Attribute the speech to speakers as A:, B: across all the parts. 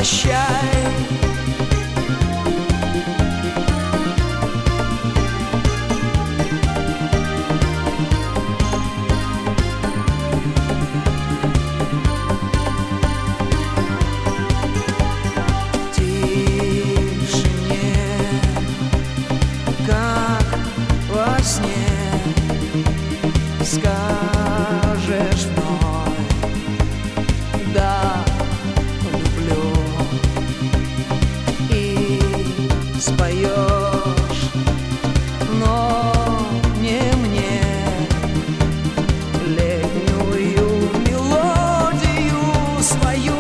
A: прощай. Скажешь вновь: да, люблю. И споешь, но не мне, летнюю мелодию свою.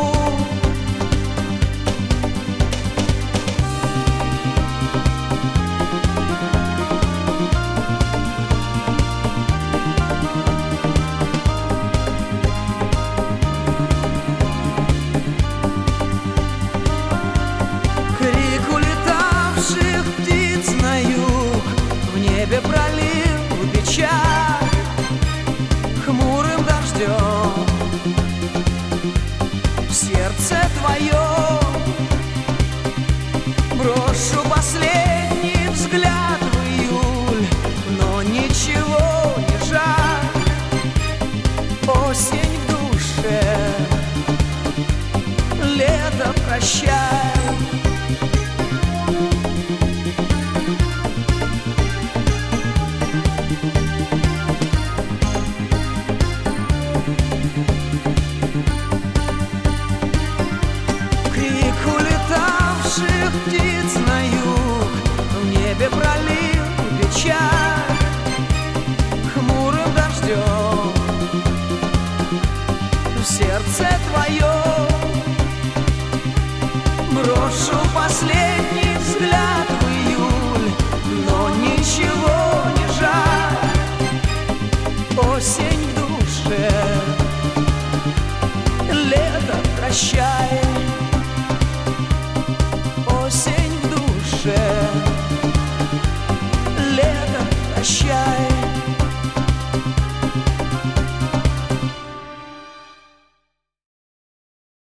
A: Пролил печаль хмурым дождем в сердце твоем. Брошу последний взгляд в июль, но ничего не жаль. Осень в душе, лето прощай. Птиц на юг в небе пролил печаль хмурым дождем в сердце твоем. Брошу последний взгляд в июль, но ничего не жаль. Осень в душе, лето прощай.